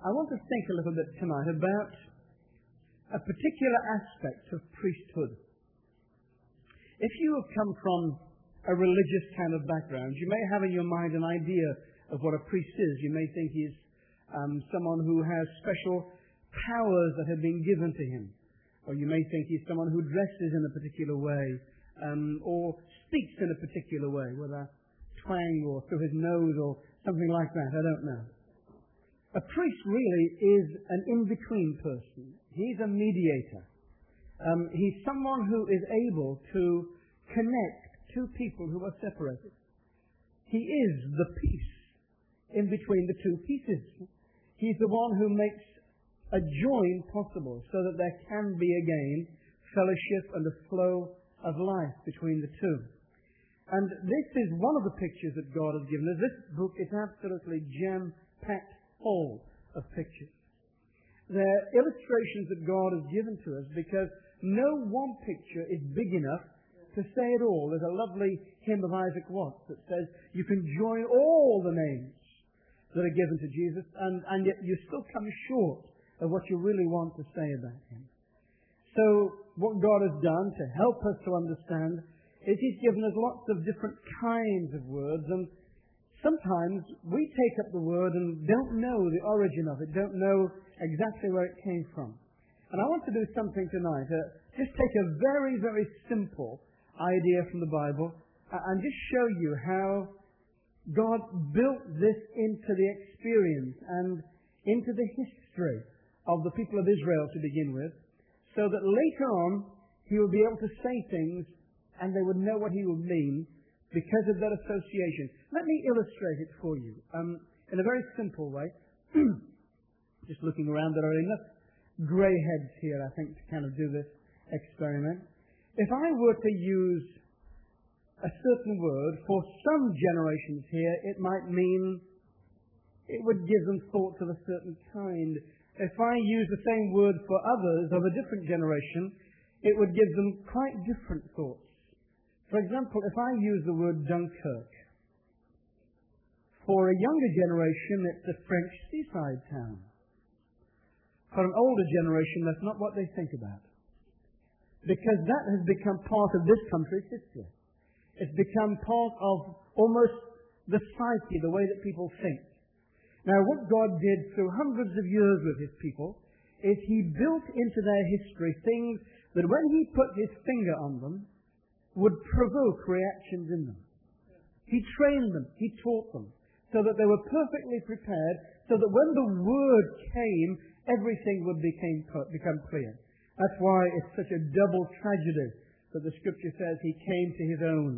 I want to think a little bit tonight about a particular aspect of priesthood. If you have come from a religious kind of background, you may have in your mind an idea of what a priest is. You may think he's someone who has special powers that have been given to him. Or you may think he's someone who dresses in a particular way, or speaks in a particular way, with a twang or through his nose or something like that. I don't know. A priest really is an in-between person. He's a mediator. He's someone who is able to connect two people who are separated. He is the peace in between the two pieces. He's the one who makes a join possible so that there can be again fellowship and a flow of life between the two. And this is one of the pictures that God has given us. This book is absolutely jam-packed full of pictures. They're illustrations that God has given to us because no one picture is big enough to say it all. There's a lovely hymn of Isaac Watts that says you can join all the names that are given to Jesus and yet you still come short of what you really want to say about him. So what God has done to help us to understand is he's given us lots of different kinds of words, and sometimes we take up the word and don't know the origin of it, don't know exactly where it came from. And I want to do something tonight, just take a very, very simple idea from the Bible and just show you how God built this into the experience and into the history of the people of Israel to begin with, so that later on he will be able to say things and they would know what he would mean because of that association. Let me illustrate it for you in a very simple way. Just looking around, there are enough grey heads here, I think, to kind of do this experiment. If I were to use a certain word for some generations here, it might mean it would give them thoughts of a certain kind. If I use the same word for others of a different generation, it would give them quite different thoughts. For example, if I use the word Dunkirk, for a younger generation, it's a French seaside town. For an older generation, that's not what they think about. Because that has become part of this country's history. It's become part of almost the psyche, the way that people think. Now, what God did through hundreds of years with his people is he built into their history things that when he put his finger on them would provoke reactions in them. He trained them, he taught them, so that they were perfectly prepared, so that when the word came, everything would become clear. That's why it's such a double tragedy that the Scripture says he came to his own,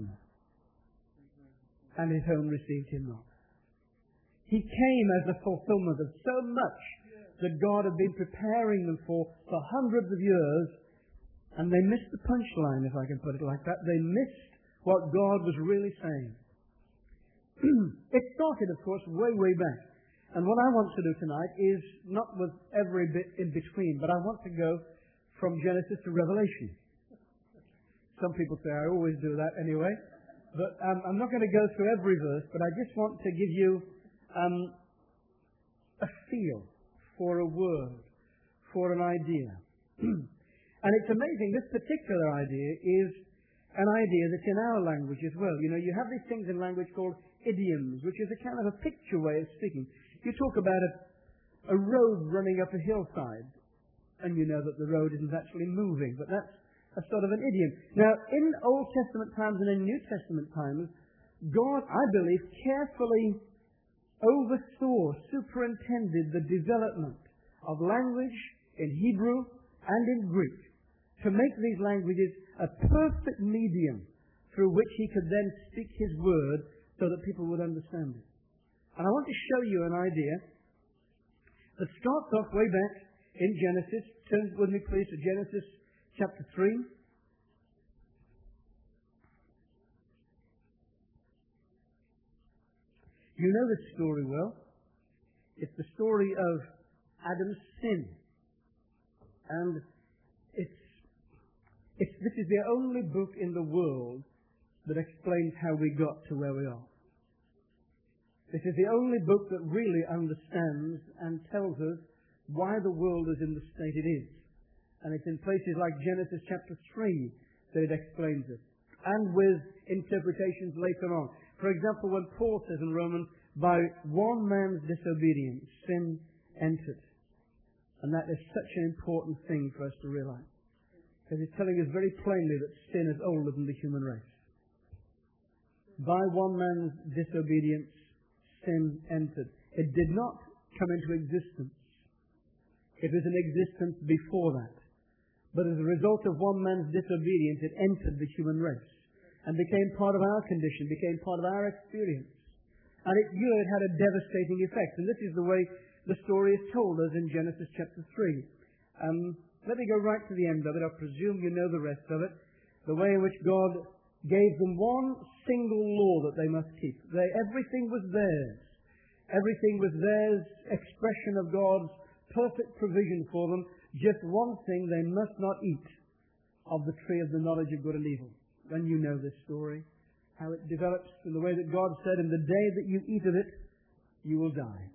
and his own received him not. He came as the fulfillment of so much that God had been preparing them for hundreds of years, and they missed the punchline, if I can put it like that. They missed what God was really saying. It started, of course, way, way back. And what I want to do tonight is not with every bit in between, but I want to go from Genesis to Revelation. Some people say I always do that anyway. But I'm not going to go through every verse, but I just want to give you a feel for a word, for an idea. And it's amazing, this particular idea is an idea that's in our language as well. You know, you have these things in language called idioms, which is a kind of a picture way of speaking. You talk about a road running up a hillside, and you know that the road isn't actually moving, but that's a sort of an idiom. Now, in Old Testament times and in New Testament times, God, I believe, carefully oversaw, superintended the development of language in Hebrew and in Greek to make these languages a perfect medium through which he could then speak his word so that people would understand it. And I want to show you an idea that starts off way back in Genesis. Turn with me, please, to Genesis chapter 3. You know this story well. It's the story of Adam's sin. And this is the only book in the world that explains how we got to where we are. This is the only book that really understands and tells us why the world is in the state it is. And it's in places like Genesis chapter 3 that it explains it. And with interpretations later on. For example, when Paul says in Romans, by one man's disobedience, sin entered. And that is such an important thing for us to realize. Because it's telling us very plainly that sin is older than the human race. By one man's disobedience, sin entered. It did not come into existence. It was in existence before that. But as a result of one man's disobedience, it entered the human race and became part of our condition, became part of our experience. And it had a devastating effect. And this is the way the story is told us in Genesis chapter 3. Let me go right to the end of it. I presume you know the rest of it. The way in which God gave them one single law that they must keep. Everything was theirs. Everything was theirs, expression of God's perfect provision for them. Just one thing, they must not eat of the tree of the knowledge of good and evil. When you know this story, how it develops in the way that God said, in the day that you eat of it, you will die.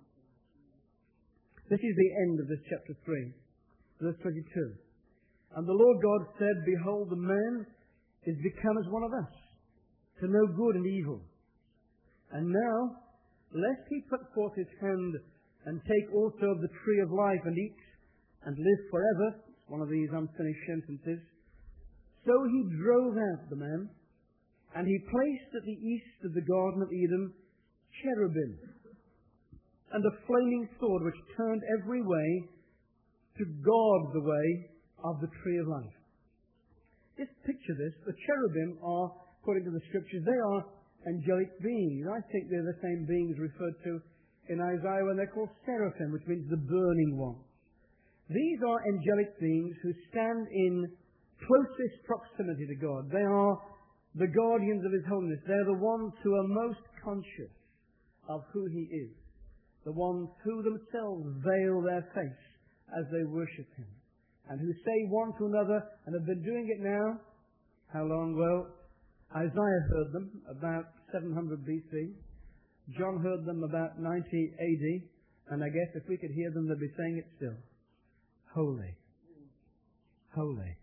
This is the end of this chapter 3, verse 22. And the Lord God said, behold, the man is become as one of us, to know good and evil. And now, lest he put forth his hand and take also of the tree of life and eat and live forever, it's one of these unfinished sentences, so he drove out the man, and he placed at the east of the Garden of Eden cherubim, and a flaming sword which turned every way to guard the way of the tree of life. Just picture this. The cherubim are, according to the Scriptures, they are angelic beings. I think they're the same beings referred to in Isaiah when they're called seraphim, which means the burning ones. These are angelic beings who stand in closest proximity to God. They are the guardians of His holiness. They're the ones who are most conscious of who He is. The ones who themselves veil their face as they worship Him. And who say one to another, and have been doing it now, how long? Well, Isaiah heard them about 700 BC. John heard them about 90 AD. And I guess if we could hear them, they'd be saying it still. Holy, holy,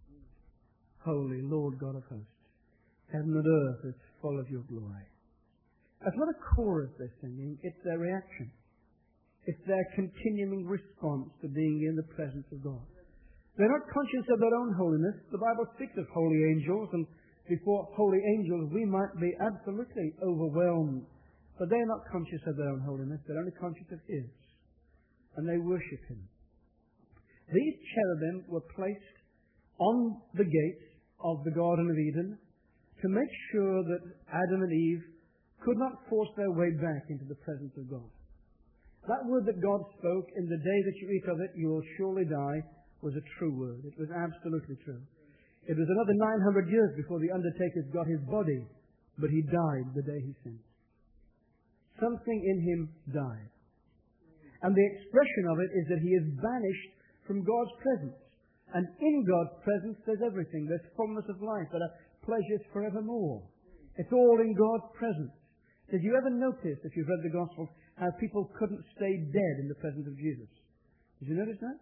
holy Lord God of hosts. Heaven and earth is full of your glory. That's not a chorus they're singing, it's their reaction. It's their continuing response to being in the presence of God. They're not conscious of their own holiness. The Bible speaks of holy angels, and before holy angels we might be absolutely overwhelmed. But they're not conscious of their own holiness, they're only conscious of His. And they worship Him. These cherubim were placed on the gates of the Garden of Eden to make sure that Adam and Eve could not force their way back into the presence of God. That word that God spoke, in the day that you eat of it, you will surely die, was a true word. It was absolutely true. It was another 900 years before the undertakers got his body, but he died the day he sinned. Something in him died. And the expression of it is that he is banished from God's presence. And in God's presence there's everything. There's fullness of life. There are pleasures forevermore. It's all in God's presence. Did you ever notice, if you've read the Gospels, how people couldn't stay dead in the presence of Jesus? Did you notice that?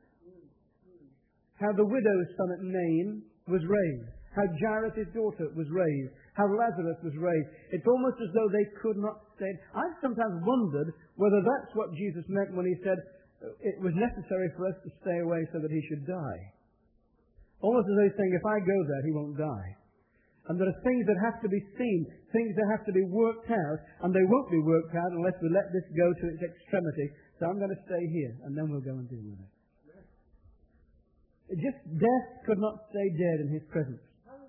How the widow's son at Nain was raised. How Jairus' daughter was raised. How Lazarus was raised. It's almost as though they could not stay. I've sometimes wondered whether that's what Jesus meant when He said it was necessary for us to stay away so that He should die. Almost as though He's saying, if I go there, He won't die. And there are things that have to be seen, things that have to be worked out, and they won't be worked out unless we let this go to its extremity. So I'm going to stay here, and then we'll go and deal with it. Just death could not stay dead in His presence.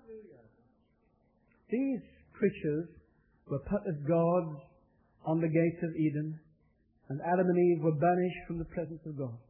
These creatures were put as gods on the gates of Eden, and Adam and Eve were banished from the presence of God.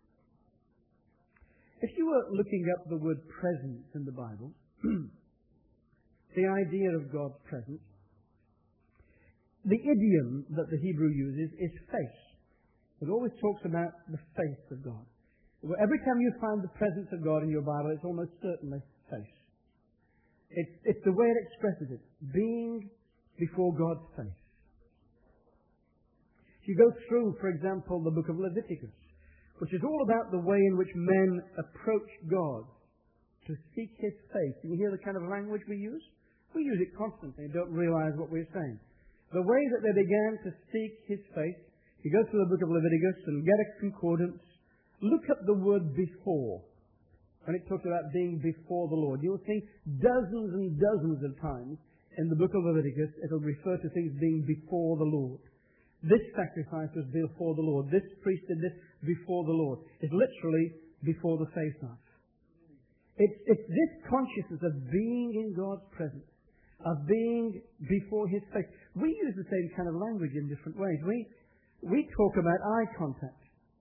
If you were looking up the word presence in the Bible, the idea of God's presence, the idiom that the Hebrew uses is face. It always talks about the face of God. Every time you find the presence of God in your Bible, it's almost certainly face. It's the way it expresses it, being before God's face. If you go through, for example, the book of Leviticus, which is all about the way in which men approach God to seek His face. You hear the kind of language we use? We use it constantly and don't realize what we're saying. The way that they began to seek His face, you go through the book of Leviticus and get a concordance, look up the word before. When it talks about being before the Lord, you'll see dozens and dozens of times in the book of Leviticus it'll refer to things being before the Lord. This sacrifice was before the Lord. This priest did this before the Lord. It's literally before the face of. It's this consciousness of being in God's presence, of being before His face. We use the same kind of language in different ways. We talk about eye contact.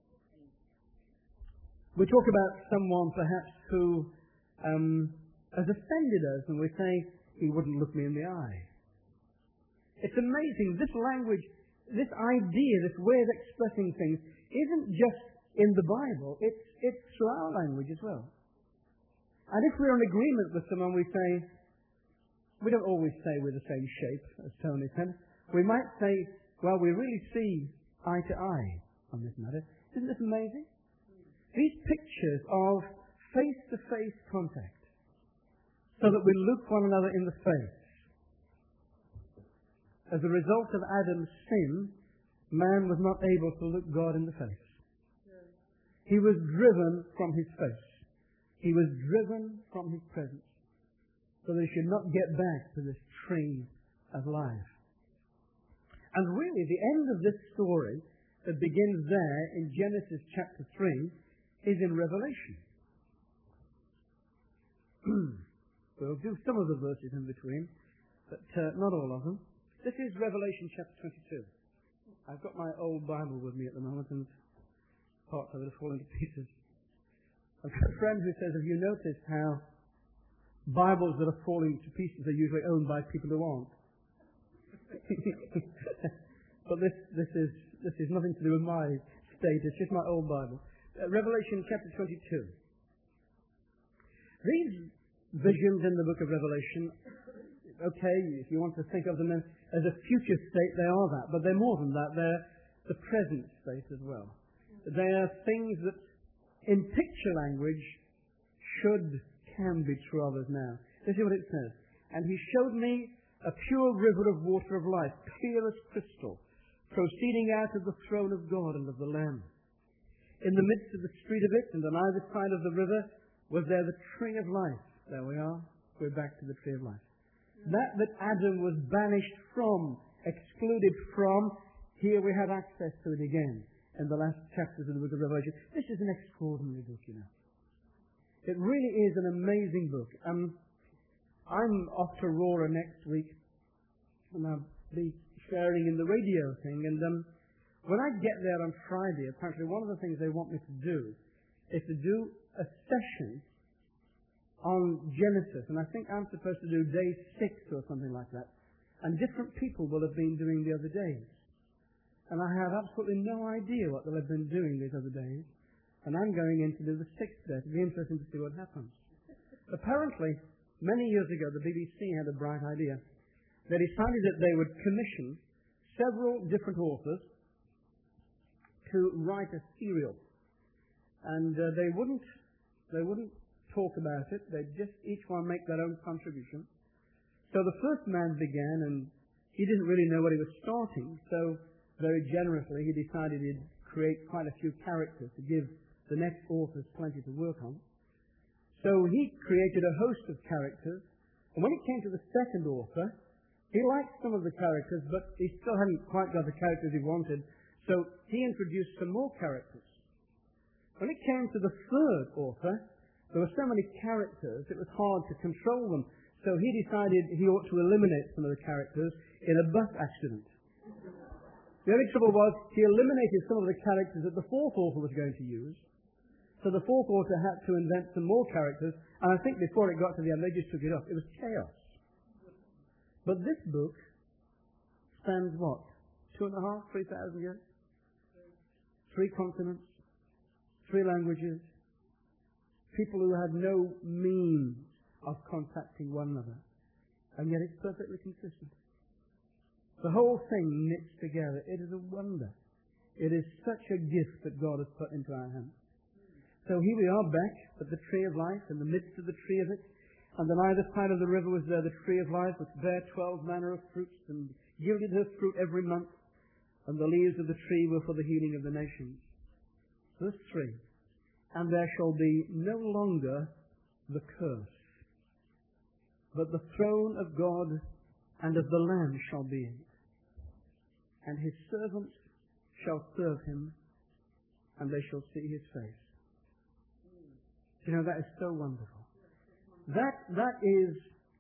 We talk about someone perhaps who has offended us, and we say, he wouldn't look me in the eye. It's amazing. This language, this idea, this way of expressing things isn't just in the Bible. It's through our language as well. And if we're in agreement with someone, we say, we don't always say we're the same shape, as Tony said. We might say, well, we really see eye to eye on this matter. Isn't this amazing? These pictures of face-to-face contact, so that we look one another in the face. As a result of Adam's sin, man was not able to look God in the face. He was driven from His face. He was driven from His presence, so that he should not get back to this tree of life. And really, the end of this story that begins there in Genesis chapter 3 is in Revelation. We'll do some of the verses in between, but not all of them. This is Revelation chapter 22. I've got my old Bible with me at the moment, and parts of it are falling to pieces. I've got a friend who says, have you noticed how Bibles that are falling to pieces are usually owned by people who aren't? But this is nothing to do with my state. It's just my old Bible. Revelation chapter 22. These visions in the book of Revelation, okay, if you want to think of them as a future state, they are that. But they're more than that. They're the present state as well. They are things that, in picture language, can be true of us now. This is what it says. And He showed me a pure river of water of life, clear as crystal, proceeding out of the throne of God and of the Lamb. In the midst of the street of it, and on either side of the river, was there the tree of life. There we are. We're back to the tree of life. That Adam was banished from, excluded from, here we have access to it again in the last chapters of the book of Revelation. This is an extraordinary book, you know. It really is an amazing book. I'm off to Aurora next week, and I'll be sharing in the radio thing. And when I get there on Friday, apparently one of the things they want me to do is to do a session on Genesis. And I think I'm supposed to do day 6 or something like that. And different people will have been doing the other days. And I have absolutely no idea what they'll have been doing these other days. And I'm going in to do the 6th day. It'll be interesting to see what happens. Apparently, many years ago, the BBC had a bright idea. They decided that they would commission several different authors to write a serial. And they wouldn't talk about it. They'd just each one make their own contribution. So the first man began, and he didn't really know what he was starting. So very generously, he decided he'd create quite a few characters to give the next authors plenty to work on. So he created a host of characters, and when it came to the second author, he liked some of the characters, but he still hadn't quite got the characters he wanted, so he introduced some more characters. When it came to the third author, there were so many characters, it was hard to control them, so he decided he ought to eliminate some of the characters in a bus accident. The only trouble was, he eliminated some of the characters that the fourth author was going to use. So the fourth author had to invent some more characters, and I think before it got to the end, they just took it off. It was chaos. But this book spans what? 2,500, 3,000 years? 3 continents, 3 languages, people who had no means of contacting one another, and yet it's perfectly consistent. The whole thing knits together. It is a wonder. It is such a gift that God has put into our hands. So here we are back at the tree of life, in the midst of the tree of it. And on either side of the river was there the tree of life, which bare 12 manner of fruits, and yielded her fruit every month. And the leaves of the tree were for the healing of the nations. Verse 3. And there shall be no longer the curse, but the throne of God and of the Lamb shall be in it. And his servants shall serve him, and they shall see his face. You know, that is so wonderful. That is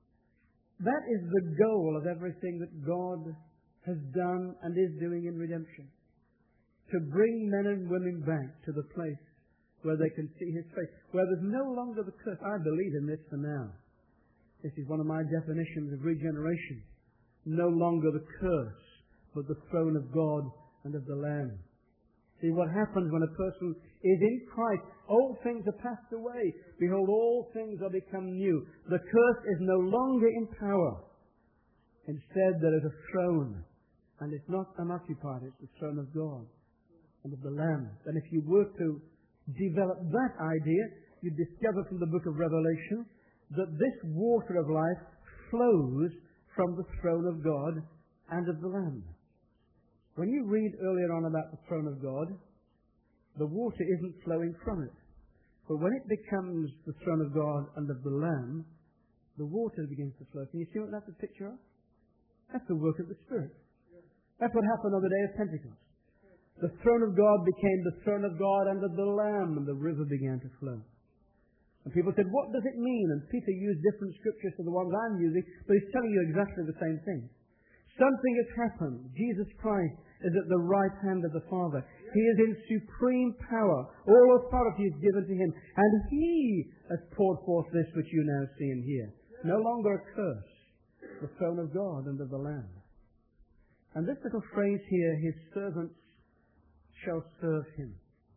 the goal of everything that God has done and is doing in redemption. To bring men and women back to the place where they can see his face, where there's no longer the curse. I believe in this for now. This is one of my definitions of regeneration. No longer the curse, but the throne of God and of the Lamb. See, what happens when a person is in Christ, old things are passed away. Behold, all things are become new. The curse is no longer in power. Instead, there is a throne. And it's not unoccupied, it's the throne of God and of the Lamb. And if you were to develop that idea, you'd discover from the book of Revelation that this water of life flows from the throne of God and of the Lamb. When you read earlier on about the throne of God, the water isn't flowing from it. But when it becomes the throne of God and of the Lamb, the water begins to flow. Can you see what that's a picture of? That's the work of the Spirit. That's what happened on the day of Pentecost. The throne of God became the throne of God and of the Lamb, and the river began to flow. And people said, what does it mean? And Peter used different scriptures to the ones I'm using, but he's telling you exactly the same thing. Something has happened. Jesus Christ is at the right hand of the Father. He is in supreme power. All authority is given to him. And he has poured forth this which you now see and hear. No longer a curse. The throne of God and of the Lamb. And this little phrase here, his servants shall serve him.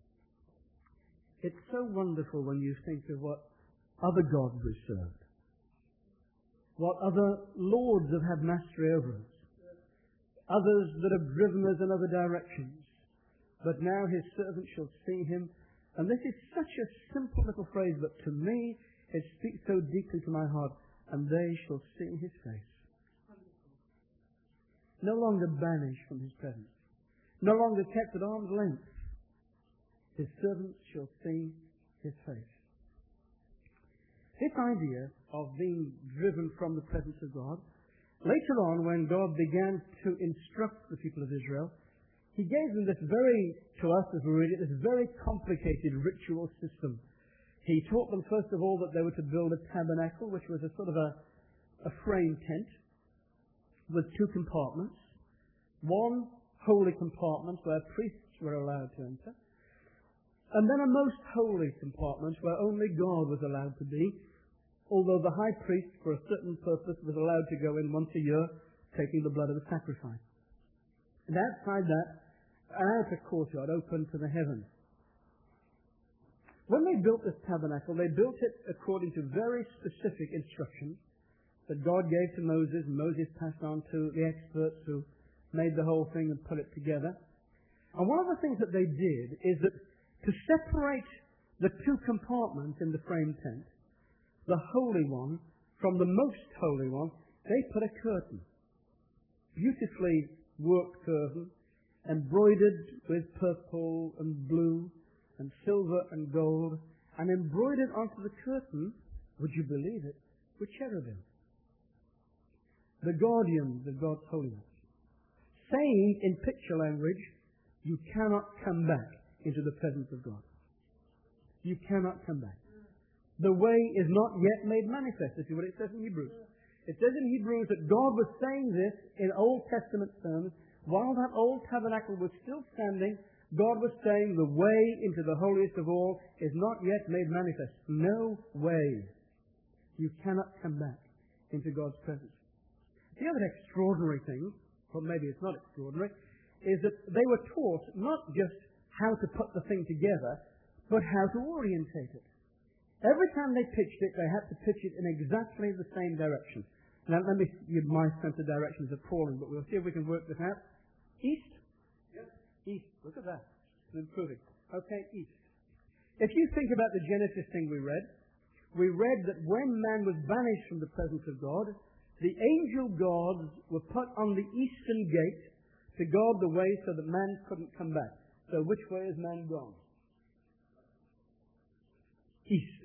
It's so wonderful when you think of what other gods we served. What other lords have had mastery over us. Others that have driven us in other directions. But now his servants shall see him. And this is such a simple little phrase, but to me it speaks so deeply to my heart. And they shall see his face. No longer banished from his presence. No longer kept at arm's length. His servants shall see his face. This idea of being driven from the presence of God, later on when God began to instruct the people of Israel, he gave them this to us as we read it, this very complicated ritual system. He taught them first of all that they were to build a tabernacle, which was a sort of a frame tent with two compartments. One holy compartment where priests were allowed to enter, and then a most holy compartment where only God was allowed to be, although the high priest, for a certain purpose, was allowed to go in once a year, taking the blood of the sacrifice. And outside that, an outer courtyard open to the heavens. When they built this tabernacle, they built it according to very specific instructions that God gave to Moses, and Moses passed on to the experts who made the whole thing and put it together. And one of the things that they did is that to separate the two compartments in the frame tent, the holy one from the most holy one, they put a curtain. Beautifully worked curtain, embroidered with purple and blue and silver and gold, and embroidered onto the curtain, would you believe it, with cherubim. The guardians of God's holiness. Saying in picture language, you cannot come back into the presence of God. You cannot come back. The way is not yet made manifest. This is what it says in Hebrews. It says in Hebrews that God was saying this in Old Testament terms. While that old tabernacle was still standing, God was saying the way into the holiest of all is not yet made manifest. No way. You cannot come back into God's presence. The other extraordinary thing, or maybe it's not extraordinary, is that they were taught not just how to put the thing together, but how to orientate it. Every time they pitched it, they had to pitch it in exactly the same direction. Now, let me give my sense of direction is appalling, but we'll see if we can work this out. East? Yes. East. Look at that. It's improving. Okay, east. If you think about the Genesis thing we read that when man was banished from the presence of God, the angel gods were put on the eastern gate to guard the way so that man couldn't come back. So which way has man gone? East.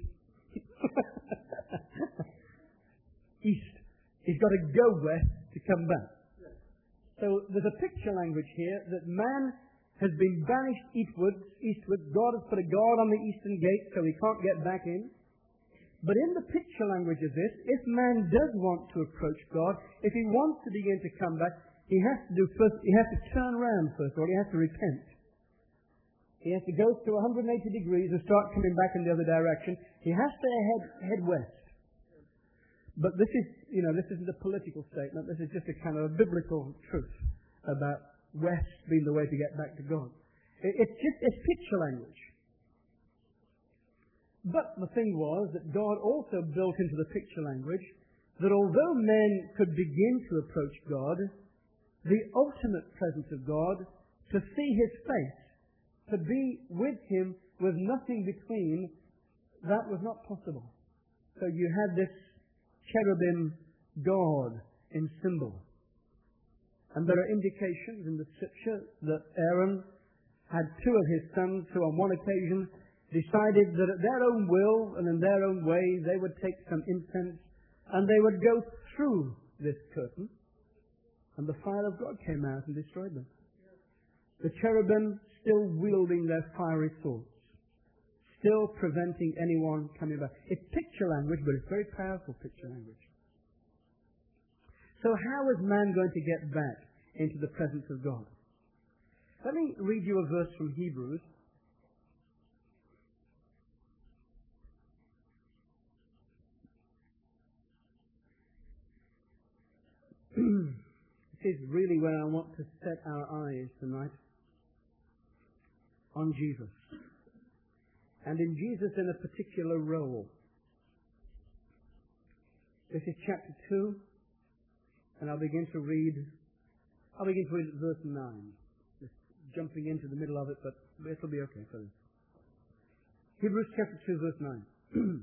East. He's got to go west to come back. So there's a picture language here that man has been banished eastwards. God has put a guard on the eastern gate so he can't get back in. But in the picture language of this, if man does want to approach God, if he wants to begin to come back, he has to turn around first of all. He has to repent. He has to go through 180 degrees and start coming back in the other direction. He has to head west. But this isn't a political statement. This is just a kind of a biblical truth about west being the way to get back to God. It's picture language. But the thing was that God also built into the picture language that although men could begin to approach God, the ultimate presence of God, to see His face, to be with Him with nothing between, that was not possible. So you had this cherubim God in symbol. And there are indications in the Scripture that Aaron had two of his sons who on one occasion decided that at their own will and in their own way they would take some incense and they would go through this curtain, and the fire of God came out and destroyed them. The cherubim still wielding their fiery swords, still preventing anyone coming back. It's picture language, but it's very powerful picture language. So how is man going to get back into the presence of God? Let me read you a verse from Hebrews. This is really where I want to set our eyes tonight, on Jesus. And in Jesus in a particular role. This is chapter 2, and I'll begin to read at verse 9. Just jumping into the middle of it, but it'll be okay for this. Hebrews chapter 2, verse 9.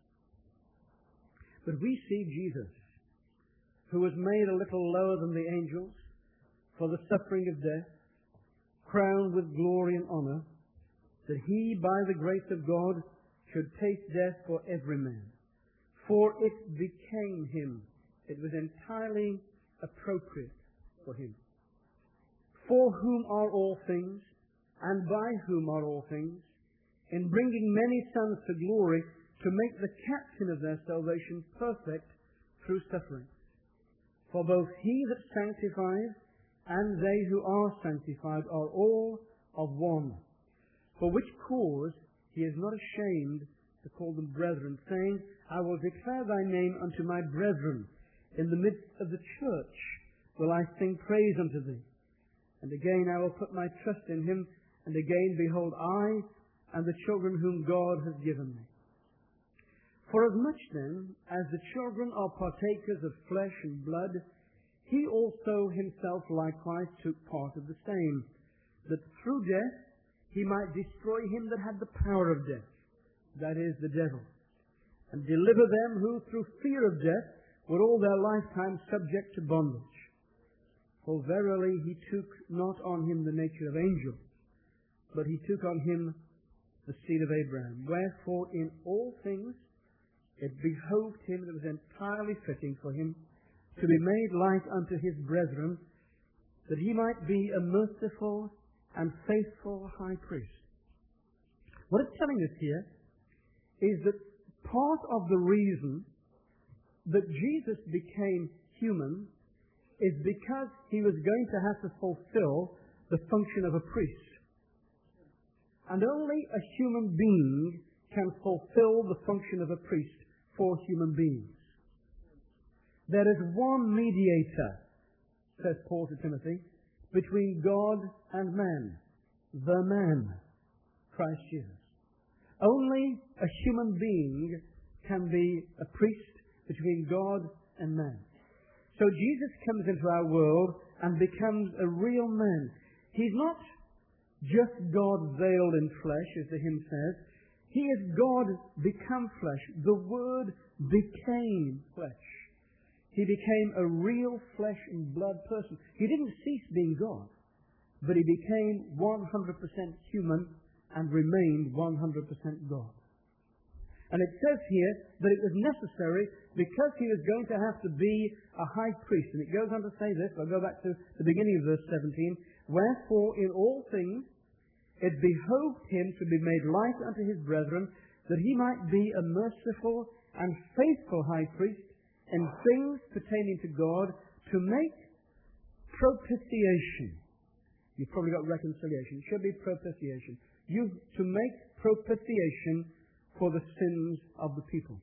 But we see Jesus, who was made a little lower than the angels for the suffering of death, crowned with glory and honor, that he, by the grace of God, should taste death for every man. For it became him. It was entirely appropriate for him. For whom are all things, and by whom are all things, in bringing many sons to glory, to make the captain of their salvation perfect through suffering. For both he that sanctifies and they who are sanctified are all of one. For which cause he is not ashamed to call them brethren, saying, I will declare thy name unto my brethren. In the midst of the church will I sing praise unto thee. And again I will put my trust in him. And again, behold, I and the children whom God has given me. Forasmuch then as the children are partakers of flesh and blood, he also himself likewise took part of the same, that through death he might destroy him that had the power of death, that is, the devil, and deliver them who through fear of death were all their lifetime subject to bondage. For verily he took not on him the nature of angels, but he took on him the seed of Abraham. Wherefore in all things it behoved him, that was entirely fitting for him, to be made like unto his brethren, that he might be a merciful and faithful high priest. What it's telling us here is that part of the reason that Jesus became human is because he was going to have to fulfill the function of a priest. And only a human being can fulfill the function of a priest for human beings. There is one mediator, says Paul to Timothy, between God and man, the man, Christ Jesus. Only a human being can be a priest between God and man. So Jesus comes into our world and becomes a real man. He's not just God veiled in flesh, as the hymn says. He is God become flesh. The Word became flesh. He became a real flesh and blood person. He didn't cease being God, but he became 100% human and remained 100% God. And it says here that it was necessary because he was going to have to be a high priest. And it goes on to say this. I'll go back to the beginning of verse 17. Wherefore in all things it behoved him to be made like unto his brethren, that he might be a merciful and faithful high priest in things pertaining to God, to make propitiation. You've probably got reconciliation. It should be propitiation. To make propitiation for the sins of the people.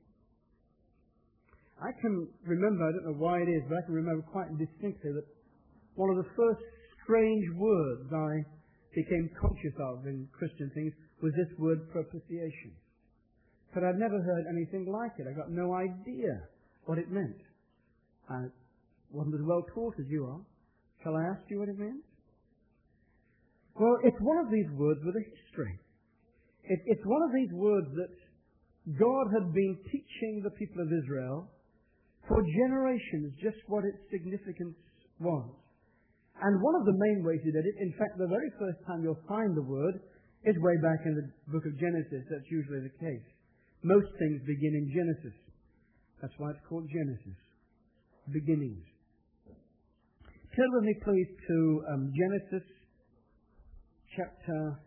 I can remember, I don't know why it is, but I can remember quite distinctly that one of the first strange words I became conscious of in Christian things was this word propitiation. But I'd never heard anything like it. I got no idea what it meant. I wasn't as well taught as you are. Shall I ask you what it meant? Well, it's one of these words with a history. It's one of these words that God had been teaching the people of Israel for generations just what its significance was. And one of the main ways he did it, in fact, the very first time you'll find the word is way back in the book of Genesis. That's usually the case. Most things begin in Genesis. That's why it's called Genesis. Beginnings. Turn with me, please, to Genesis chapter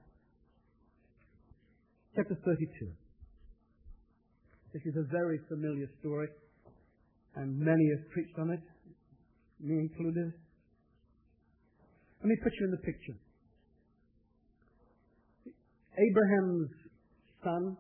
32. This is a very familiar story, and many have preached on it, me included. Let me put you in the picture. Abraham's son,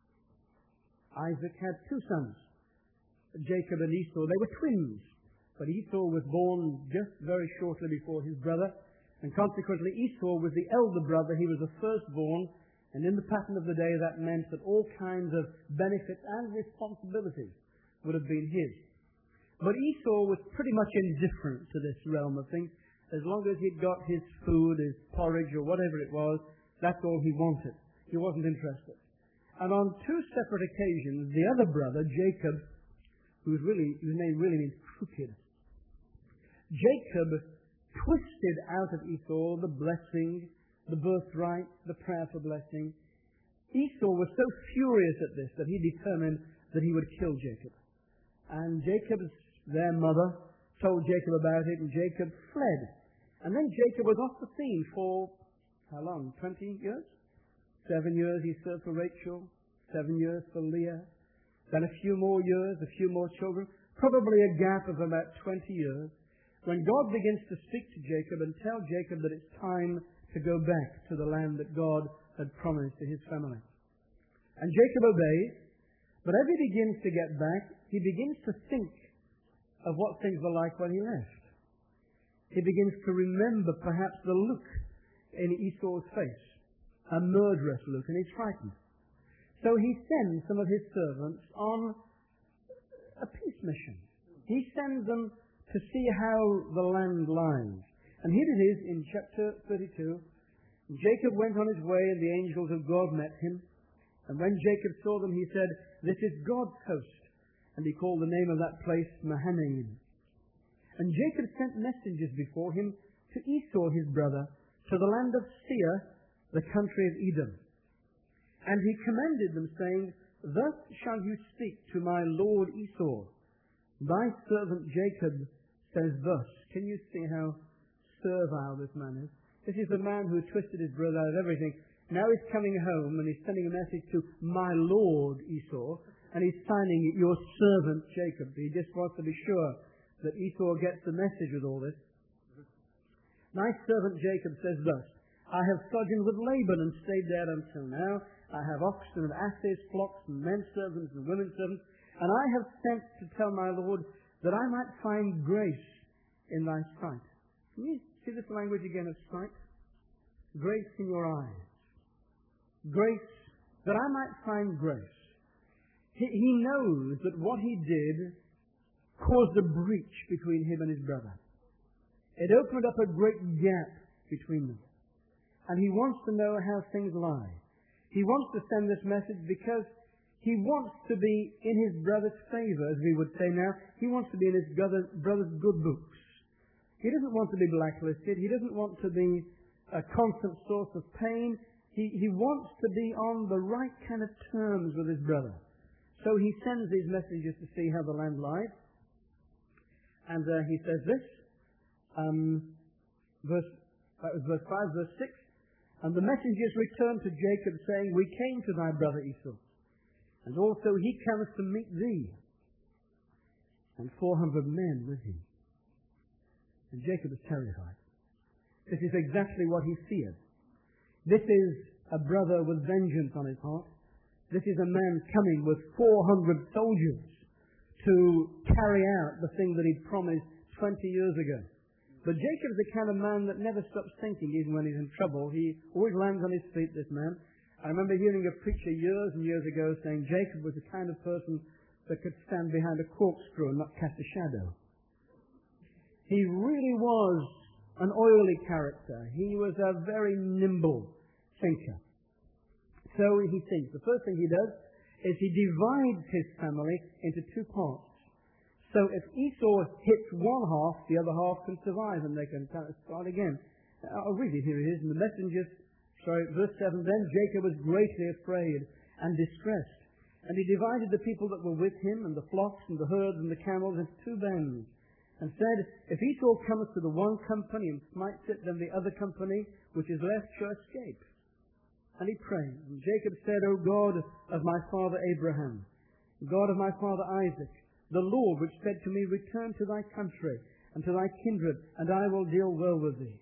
Isaac, had two sons, Jacob and Esau. They were twins, but Esau was born just very shortly before his brother, and consequently Esau was the elder brother. He was the firstborn, and in the pattern of the day that meant that all kinds of benefits and responsibilities would have been his. But Esau was pretty much indifferent to this realm of things. As long as he'd got his food, his porridge, or whatever it was, that's all he wanted. He wasn't interested. And on two separate occasions, the other brother, Jacob, whose name really means crooked, Jacob twisted out of Esau the blessing, the birthright, the prayer for blessing. Esau was so furious at this that he determined that he would kill Jacob. And their mother, told Jacob about it, and Jacob fled. And then Jacob was off the scene for, how long, 20 years? 7 years he served for Rachel, 7 years for Leah, then a few more years, a few more children, probably a gap of about 20 years, when God begins to speak to Jacob and tell Jacob that it's time to go back to the land that God had promised to his family. And Jacob obeys, but as he begins to get back, he begins to think of what things were like when he left. He begins to remember perhaps the look in Esau's face, a murderous look, and he's frightened. So he sends some of his servants on a peace mission. He sends them to see how the land lies. And here it is in chapter 32. Jacob went on his way, and the angels of God met him. And when Jacob saw them, he said, "This is God's host." And he called the name of that place Mahanaim. And Jacob sent messengers before him to Esau his brother, to the land of Seir, the country of Edom. And he commanded them, saying, "Thus shall you speak to my lord Esau. Thy servant Jacob says thus." Can you see how servile this man is? This is the man who twisted his brother out of everything. Now he's coming home and he's sending a message to my lord Esau, and he's signing it, "Your servant Jacob." He just wants to be sure that Esau gets the message with all this. "My servant Jacob says thus, I have sojourned with Laban and stayed there until now. I have oxen and asses, flocks and men servants and women servants, and I have sent to tell my Lord that I might find grace in thy sight." Can you see this language again of sight? Grace in your eyes. Grace, that I might find grace. He knows that what he did caused a breach between him and his brother. It opened up a great gap between them. and he wants to know how things lie. He wants to send this message because he wants to be in his brother's favor, as we would say now. He wants to be in his brother's good books. He doesn't want to be blacklisted. He doesn't want to be a constant source of pain. He wants to be on the right kind of terms with his brother. So he sends these messengers to see how the land lies. And he says this, verse 5, verse 6. And the messengers returned to Jacob, saying, We came to thy brother Esau, and also he cometh to meet thee, and 400 men with him. And Jacob is terrified. This is exactly what he feared. This is a brother with vengeance on his heart. This is a man coming with 400 soldiers to carry out the thing that he'd promised 20 years ago. But Jacob's the kind of man that never stops thinking, even when he's in trouble. He always lands on his feet, this man. I remember hearing a preacher years and years ago saying Jacob was the kind of person that could stand behind a corkscrew and not cast a shadow. He really was an oily character. He was a very nimble thinker. So he thinks. The first thing he does is he divides his family into two parts. So if Esau hits one half, the other half can survive and they can kind of start again. I'll read it. Here it is. And the messengers, verse 7, Then Jacob was greatly afraid and distressed. And he divided the people that were with him, and the flocks, and the herds, and the camels, into two bands, and said, If Esau cometh to the one company and smites it, then the other company which is left shall escape. And he prayed. And Jacob said, O God of my father Abraham, God of my father Isaac, the Lord which said to me, Return to thy country and to thy kindred, and I will deal well with thee.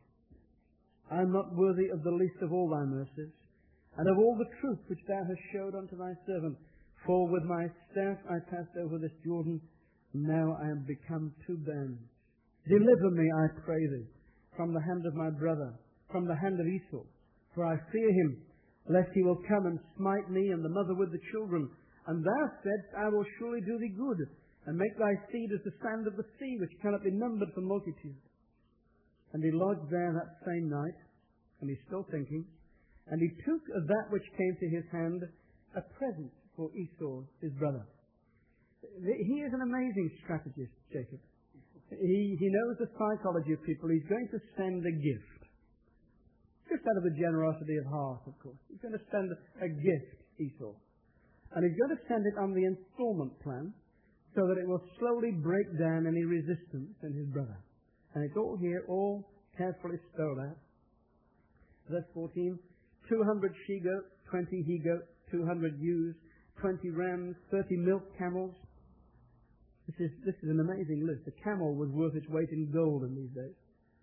I am not worthy of the least of all thy mercies, and of all the truth which thou hast showed unto thy servant. For with my staff I passed over this Jordan, and now I am become two bands. Deliver me, I pray thee, from the hand of my brother, from the hand of Esau, for I fear him, lest he will come and smite me and the mother with the children. And thou saidst, I will surely do thee good, and make thy seed as the sand of the sea, which cannot be numbered for multitude. And he lodged there that same night, and he's still thinking, and he took of that which came to his hand a present for Esau, his brother. He is an amazing strategist, Jacob. He knows the psychology of people. He's going to send a gift. Just out of the generosity of heart, of course. He's going to send a gift, Esau. And he's going to send it on the installment plan, so that it will slowly break down any resistance in his brother. And it's all here, all carefully spelled out. Verse 14, 200 she-goats, 20 he-goats, 200 ewes, 20 rams, 30 milk camels. This is an amazing list. A camel was worth its weight in gold in these days.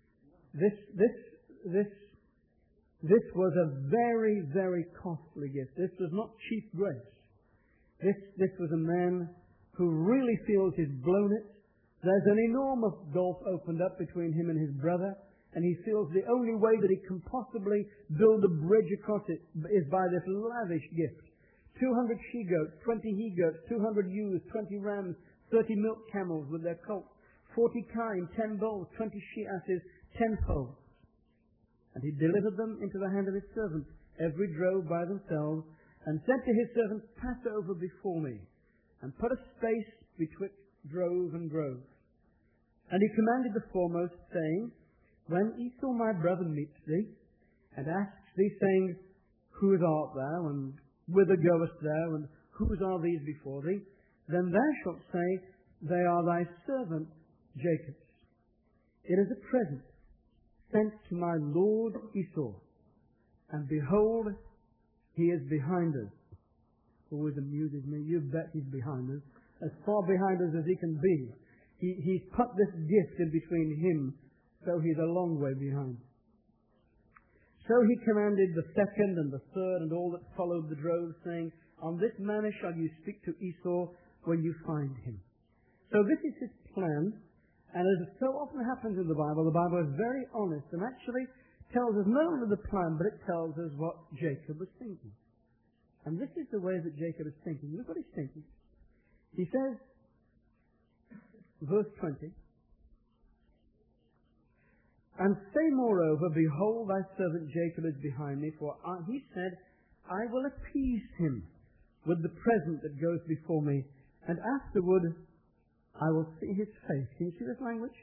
This was a very, very costly gift. This was not cheap grace. This was a man who really feels he's blown it. There's an enormous gulf opened up between him and his brother, and he feels the only way that he can possibly build a bridge across it is by this lavish gift. 200 she-goats, 20 he-goats, 200 ewes, 20 rams, 30 milk camels with their colts, 40 kine, 10 bulls, 20 she-asses, 10 foals. And he delivered them into the hand of his servants, every drove by themselves, and said to his servants, Pass over before me, and put a space betwixt drove and drove. And he commanded the foremost, saying, When Esau my brother meets thee, and asks thee, saying, Whose art thou, and whither goest thou, and whose are these before thee? Then thou shalt say, They are thy servant Jacob's. It is a present sent to my lord Esau, and behold, he is behind us. Always amuses me. You bet he's behind us. As far behind us as he can be. He's put this gift in between him, so he's a long way behind. So he commanded the second and the third and all that followed the drove, saying, On this manner shall you speak to Esau when you find him. So this is his plan, and as it so often happens in the Bible is very honest and actually tells us not only the plan, but it tells us what Jacob was thinking. And this is the way that Jacob is thinking. Look what he's thinking. He says, verse 20, And say moreover, behold, thy servant Jacob is behind me, for he said, I will appease him with the present that goes before me, and afterward I will see his face. Can you see this language?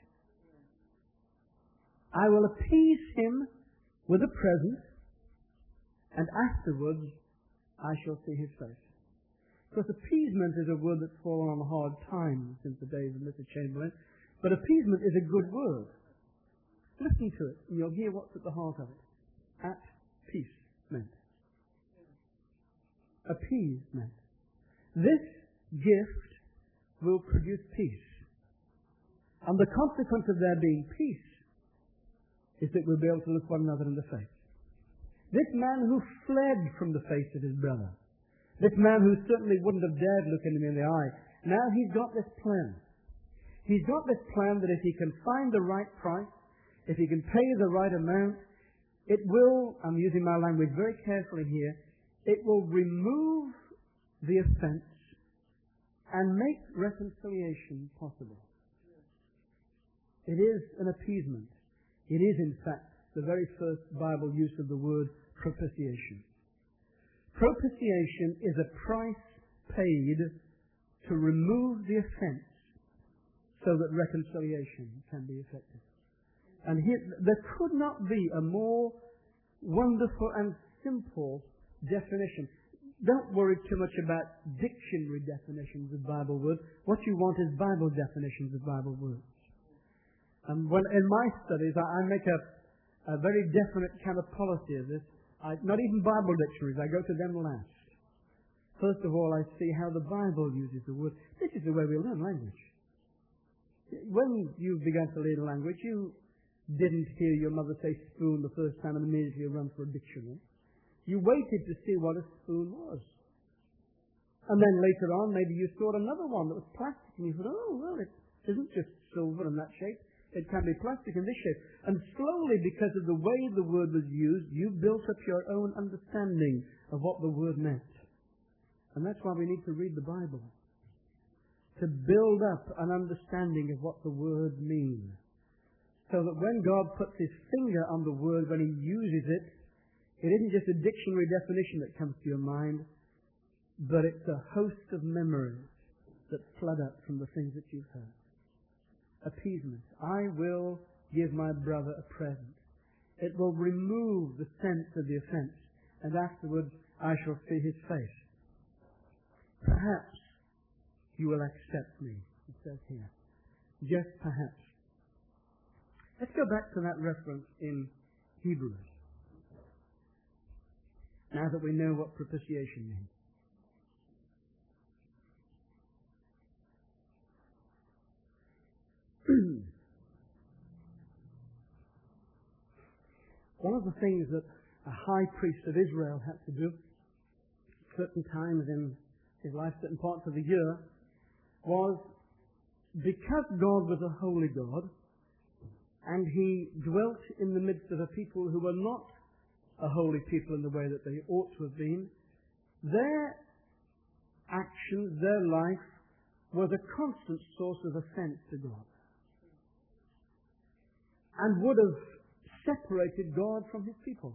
I will appease him with the present, and afterwards I shall see his face. Because appeasement is a word that's fallen on hard times since the days of Mr. Chamberlain, but appeasement is a good word. Listen to it, and you'll hear what's at the heart of it. At peace meant. Appeasement. This gift will produce peace. And the consequence of there being peace is that we'll be able to look one another in the face. This man who fled from the face of his brother, this man who certainly wouldn't have dared look him in the eye, now he's got this plan. He's got this plan that if he can find the right price, if he can pay the right amount, it will, I'm using my language very carefully here, it will remove the offense and make reconciliation possible. It is an appeasement. It is, in fact, the very first Bible use of the word propitiation. Propitiation is a price paid to remove the offense so that reconciliation can be effected. And here, there could not be a more wonderful and simple definition. Don't worry too much about dictionary definitions of Bible words. What you want is Bible definitions of Bible words. And when in my studies, I make a very definite kind of policy of this. Not even Bible dictionaries, I go to them last. First of all, I see how the Bible uses the word. This is the way we learn language. When you began to learn language, you didn't hear your mother say spoon the first time and immediately run for a dictionary. You waited to see what a spoon was. And then later on, maybe you saw another one that was plastic, and you thought, oh, well, it isn't just silver in that shape. It can be plastic in this shape. And slowly, because of the way the word was used, you built up your own understanding of what the word meant. And that's why we need to read the Bible, to build up an understanding of what the word means. So that when God puts his finger on the word, when he uses it, it isn't just a dictionary definition that comes to your mind, but it's a host of memories that flood up from the things that you've heard. Appeasement. I will give my brother a present. It will remove the sense of the offense, and afterwards I shall see his face. Perhaps you will accept me, it says here. Just perhaps. Let's go back to that reference in Hebrews. Now that we know what propitiation means. One of the things that a high priest of Israel had to do certain times in his life, certain parts of the year, was because God was a holy God and he dwelt in the midst of a people who were not a holy people in the way that they ought to have been, their actions, their life, was a constant source of offense to God and would have separated God from his people.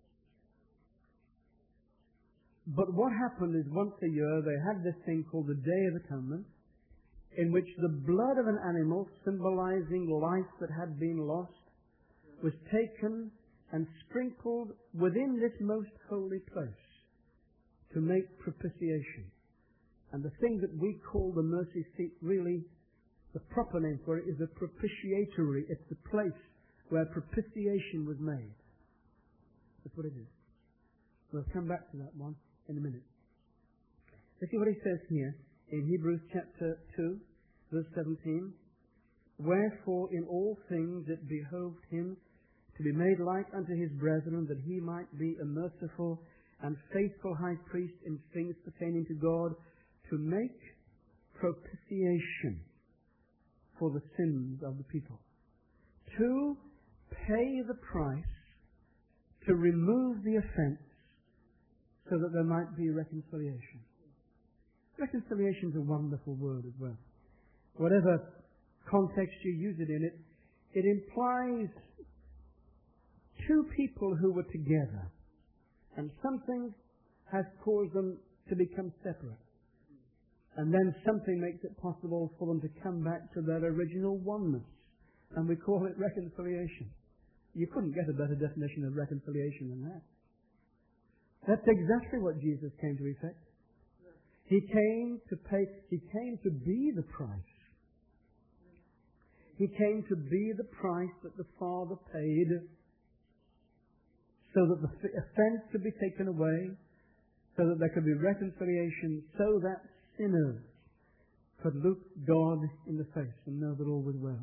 But what happened is once a year they had this thing called the Day of Atonement, in which the blood of an animal symbolizing life that had been lost was taken and sprinkled within this most holy place to make propitiation. And the thing that we call the mercy seat, really, the proper name for it is the propitiatory. It's the place where propitiation was made. That's what it is. We'll come back to that one in a minute. Let's see what he says here in Hebrews chapter 2, verse 17. Wherefore in all things it behoved him to be made like unto his brethren, that he might be a merciful and faithful high priest in things pertaining to God, to make propitiation for the sins of the people, to pay the price, to remove the offense, so that there might be reconciliation. Reconciliation is a wonderful word as well. Whatever context you use it in, it implies two people who were together, and something has caused them to become separate. And then something makes it possible for them to come back to their original oneness. And we call it reconciliation. You couldn't get a better definition of reconciliation than that. That's exactly what Jesus came to effect. He came to be the price. He came to be the price that the Father paid so that the offense could be taken away, so that there could be reconciliation, so that sinners could look God in the face and know that all was well.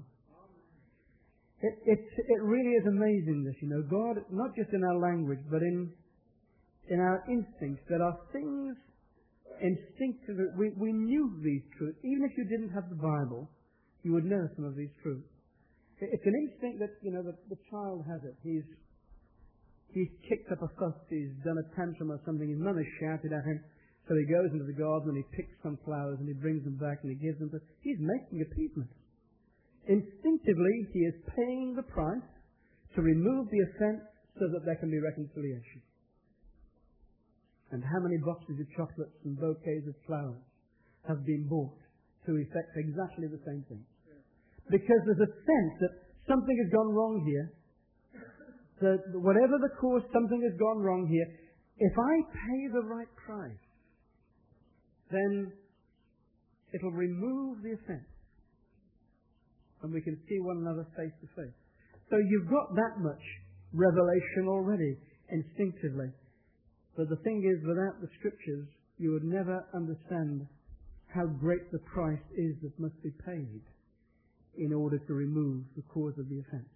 It really is amazing this, God, not just in our language, but in our instincts. There are things instinctively, we knew these truths. Even if you didn't have the Bible, you would know some of these truths. It's an instinct that, the child has it. He's kicked up a fuss, he's done a tantrum or something, his mother shouted at him, so he goes into the garden and he picks some flowers and he brings them back and he gives them to... He's making appeasement. Instinctively, he is paying the price to remove the offense so that there can be reconciliation. And how many boxes of chocolates and bouquets of flowers have been bought to effect exactly the same thing? Because there's a sense that something has gone wrong here. That whatever the cause, something has gone wrong here. If I pay the right price, then it'll remove the offense. And we can see one another face to face. So you've got that much revelation already, instinctively. But the thing is, without the Scriptures, you would never understand how great the price is that must be paid in order to remove the cause of the offense.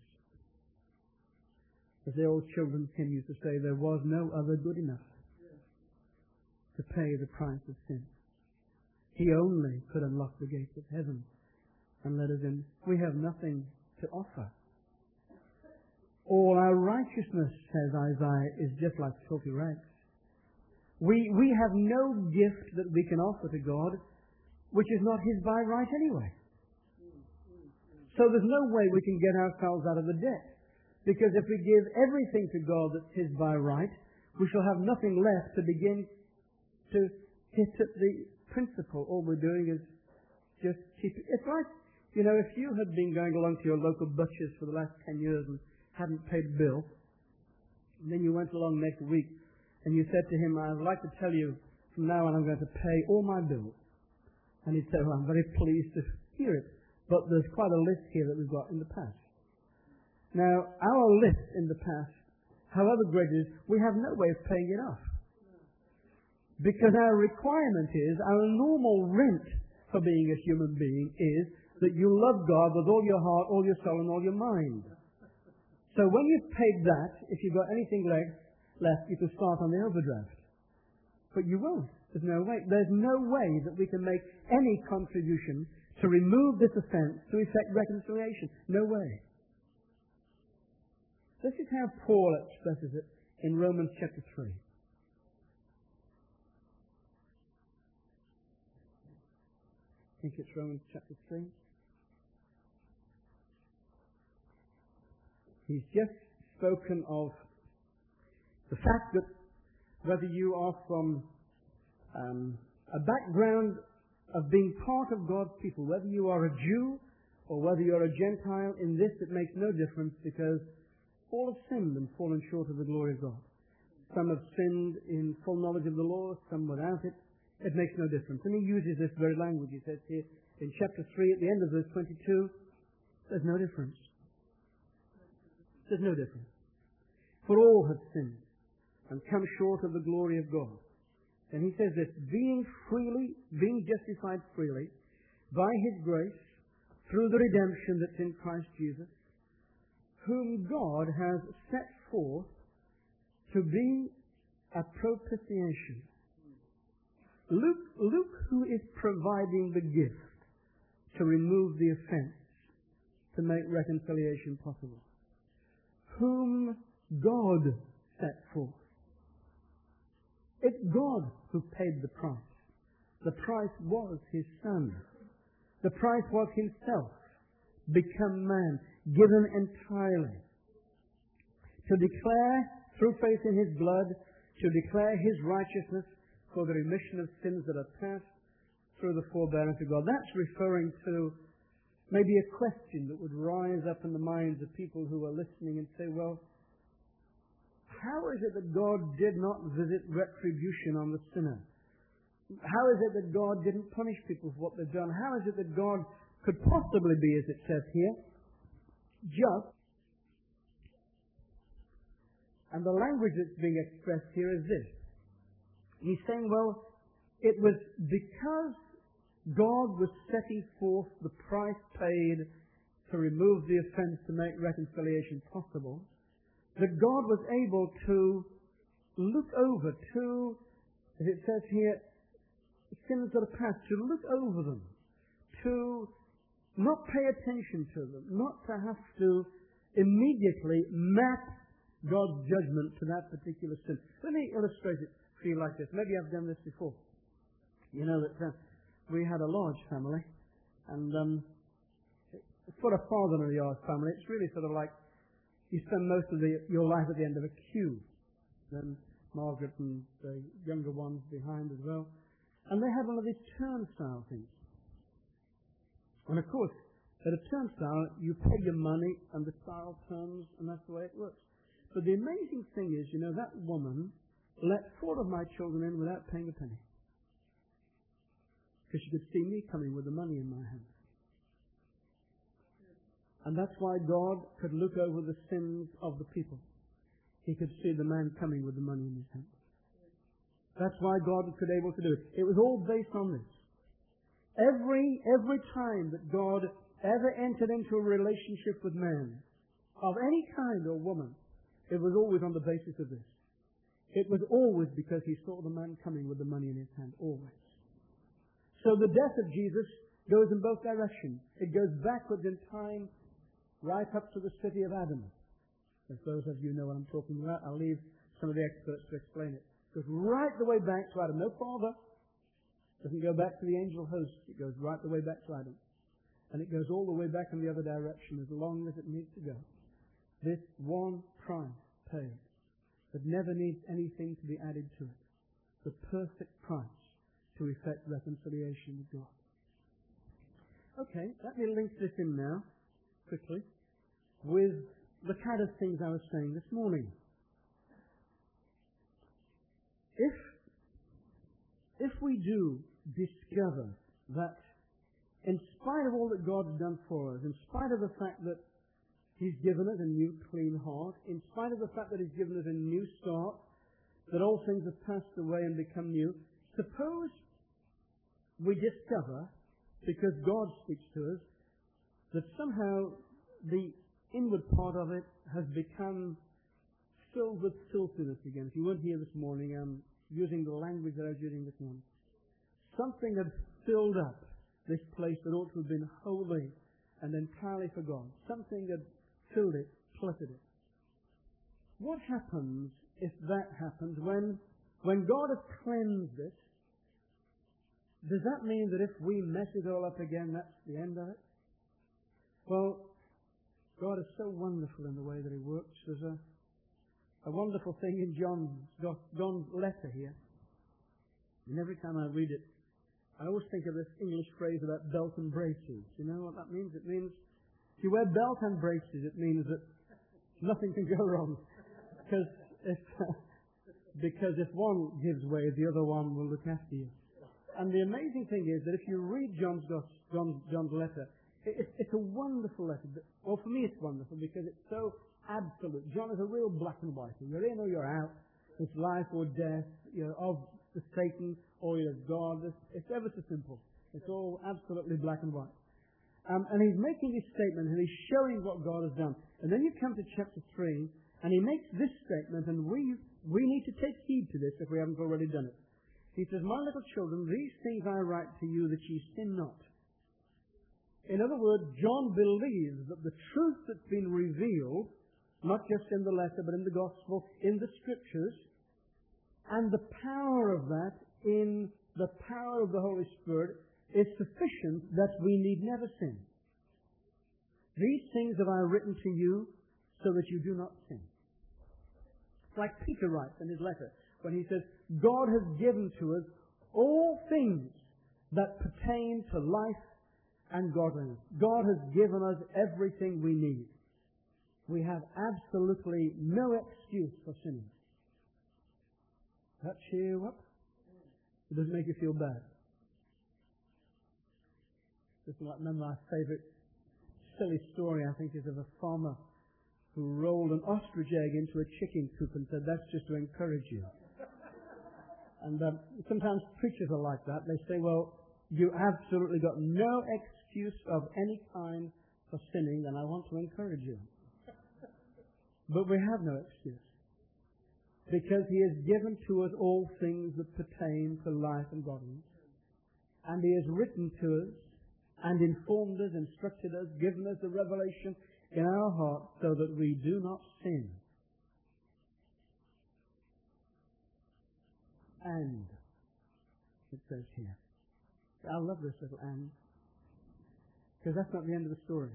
As the old children's hymn used to say, there was no other good enough to pay the price of sin. He only could unlock the gates of heaven and let us in. We have nothing to offer. All our righteousness, says Isaiah, is just like filthy rags. We have no gift that we can offer to God which is not His by right anyway. So there's no way we can get ourselves out of the debt. Because if we give everything to God that's His by right, we shall have nothing left to begin to hit at the principle. All we're doing is just keep it. It's like, if you had been going along to your local butcher's for the last 10 years and hadn't paid a bill, and then you went along next week and you said to him, I'd like to tell you, from now on I'm going to pay all my bills. And he'd say, well, I'm very pleased to hear it, but there's quite a list here that we've got in the past. Now, our list in the past, however great it is, we have no way of paying it off. Because our requirement is, our normal rent for being a human being is that you love God with all your heart, all your soul, and all your mind. So when you've paid that, if you've got anything left, you can start on the overdraft. But you won't. There's no way. There's no way that we can make any contribution to remove this offense, to effect reconciliation. No way. This is how Paul expresses it in Romans chapter 3. I think it's Romans chapter 3. He's just spoken of the fact that whether you are from a background of being part of God's people, whether you are a Jew or whether you're a Gentile, in this it makes no difference because all have sinned and fallen short of the glory of God. Some have sinned in full knowledge of the law, some without it. It makes no difference. And he uses this very language. He says here in chapter 3 at the end of verse 22, there's no difference. There's no difference. For all have sinned and come short of the glory of God. And he says this, being justified freely by His grace through the redemption that's in Christ Jesus, whom God has set forth to be a propitiation. Look who is providing the gift to remove the offense, to make reconciliation possible. Whom God set forth. It's God who paid the price. The price was His Son. The price was Himself, become man, given entirely to declare through faith in His blood, to declare His righteousness for the remission of sins that are past through the forbearance of God. That's referring to maybe a question that would rise up in the minds of people who are listening and say, well, how is it that God did not visit retribution on the sinner? How is it that God didn't punish people for what they've done? How is it that God could possibly be, as it says here, just? And the language that's being expressed here is this. He's saying, well, it was because God was setting forth the price paid to remove the offense to make reconciliation possible, that God was able to look over to, as it says here, sins that are past, to look over them, to not pay attention to them, not to have to immediately map God's judgment to that particular sin. Let me illustrate it for you like this. Maybe I've done this before. You know that we had a large family, and for a father in a large family, it's really sort of like you spend most of your life at the end of a queue. Then Margaret and the younger ones behind as well. And they had one of these turnstile things. And of course, at a turnstile, you pay your money and the stile turns, and that's the way it works. But the amazing thing is, you know, that woman let 4 of my children in without paying a penny. Because she could see me coming with the money in my hand. And that's why God could look over the sins of the people. He could see the man coming with the money in his hand. That's why God could able to do it. It was all based on this. Every time that God ever entered into a relationship with man, of any kind or woman, it was always on the basis of this. It was always because he saw the man coming with the money in his hand, always. So the death of Jesus goes in both directions. It goes backwards in time, right up to the city of Adam. As those of you know what I'm talking about, I'll leave some of the experts to explain it. It goes right the way back to Adam. No farther. It doesn't go back to the angel host. It goes right the way back to Adam. And it goes all the way back in the other direction as long as it needs to go. This one price paid that never needs anything to be added to it. The perfect price to effect reconciliation with God. Okay, let me link this in now, quickly, with the kind of things I was saying this morning. If we do discover that in spite of all that God's done for us, in spite of the fact that He's given us a new clean heart, in spite of the fact that He's given us a new start, that all things have passed away and become new, suppose we discover, because God speaks to us, that somehow the inward part of it has become filled with filthiness again. If you weren't here this morning, I'm using the language that I was using this morning. Something had filled up this place that ought to have been holy and entirely for God. Something had filled it, cluttered it. What happens if that happens when God has cleansed it? Does that mean that if we mess it all up again, that's the end of it? Well, God is so wonderful in the way that He works. There's a wonderful thing in John's letter here. And every time I read it, I always think of this English phrase about belt and braces. You know what that means? It means if you wear belt and braces, it means that nothing can go wrong. Because if one gives way, the other one will look after you. And the amazing thing is that if you read John's letter, it's a wonderful letter. Well, for me it's wonderful because it's so absolute. John is a real black and white. You're in or you're out. It's life or death. You're of the Satan or you're God. It's ever so simple. It's all absolutely black and white. And he's making this statement and he's showing what God has done. And then you come to chapter 3 and he makes this statement, and we need to take heed to this if we haven't already done it. He says, "My little children, these things I write to you that ye sin not." In other words, John believes that the truth that's been revealed, not just in the letter but in the gospel, in the scriptures, and the power of that in the power of the Holy Spirit is sufficient that we need never sin. "These things have I written to you so that you do not sin." like Peter writes in his letter when he says, God has given to us all things that pertain to life and godliness. God has given us everything we need. We have absolutely no excuse for sinning. Does that cheer you up? It doesn't make you feel bad. Just like my favourite silly story, I think, is of a farmer who rolled an ostrich egg into a chicken coop and said, that's just to encourage you. And sometimes preachers are like that. They say, well, you absolutely got no excuse of any kind for sinning, and I want to encourage you. But we have no excuse. Because He has given to us all things that pertain to life and godliness. And He has written to us and informed us, instructed us, given us the revelation in our hearts so that we do not sin. And, it says here. I love this little and. Because that's not the end of the story.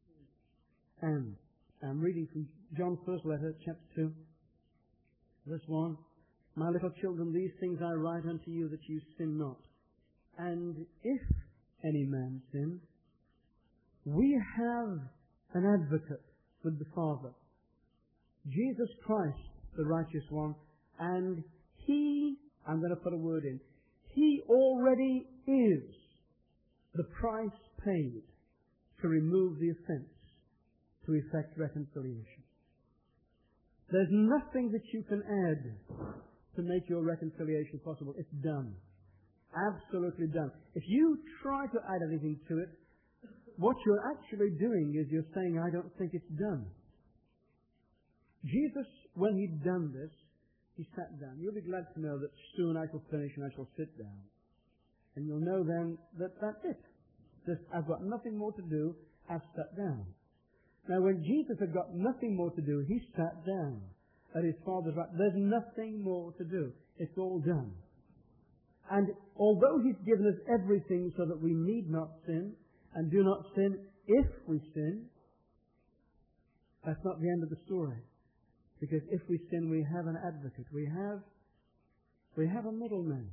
And, I'm reading from John's first letter, chapter 2, verse 1. My little children, these things I write unto you that you sin not. And if any man sin, we have an advocate with the Father, Jesus Christ, the righteous one, and He, I'm going to put a word in, He already is the price paid to remove the offense, to effect reconciliation. There's nothing that you can add to make your reconciliation possible. It's done. Absolutely done. If you try to add anything to it, what you're actually doing is you're saying, I don't think it's done. Jesus, when He'd done this, He sat down. You'll be glad to know that soon I shall finish and I shall sit down. And you'll know then that that's it. I've got nothing more to do. I've sat down. Now, when Jesus had got nothing more to do, He sat down at His Father's right. There's nothing more to do. It's all done. And although He's given us everything so that we need not sin, and do not sin if we sin, that's not the end of the story. Because if we sin, we have an advocate. We have a middleman.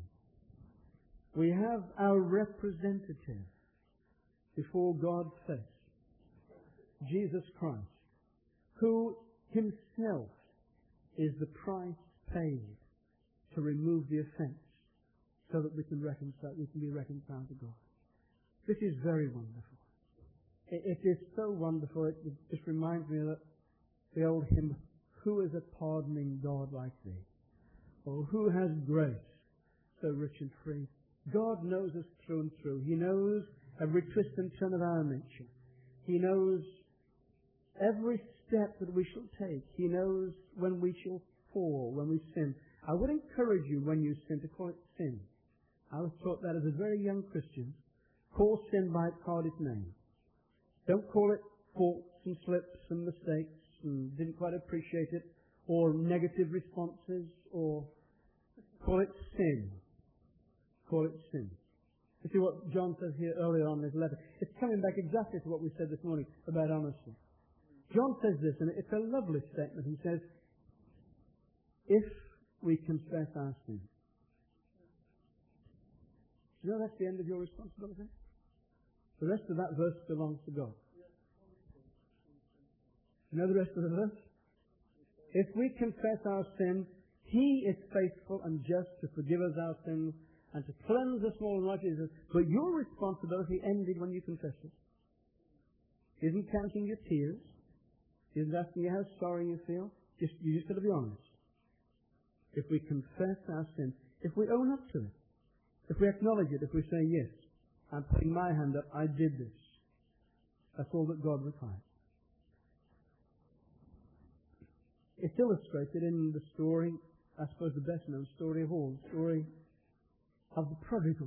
We have our representative before God's face, Jesus Christ, who Himself is the price paid to remove the offense so that we can be reconciled to God. This is very wonderful. It is so wonderful. It just reminds me of the old hymn, who is a pardoning God like Thee? Or who has grace so rich and free? God knows us through and through. He knows every twist and turn of our nature. He knows every step that we shall take. He knows when we shall fall, when we sin. I would encourage you when you sin to call it sin. I was taught that as a very young Christian. Call sin by its hardest name. Don't call it faults and slips and mistakes and didn't quite appreciate it, or negative responses, or call it sin. Call it sin. You see what John says here earlier on in his letter? It's coming back exactly to what we said this morning about honesty. John says this, and it's a lovely statement. He says, if we confess our sin. Do you know that's the end of your responsibility? The rest of that verse belongs to God. You know the rest of the verse? If we confess our sin, He is faithful and just to forgive us our sins and to cleanse us from all unrighteousness. But your responsibility ended when you confessed it. He isn't counting your tears. He isn't asking you how sorry you feel. You just got to be honest. If we confess our sin, if we own up to it, if we acknowledge it, if we say, yes, I'm putting my hand up, I did this. That's all that God requires. It's illustrated in the story, I suppose the best known story of all, the story of the prodigal.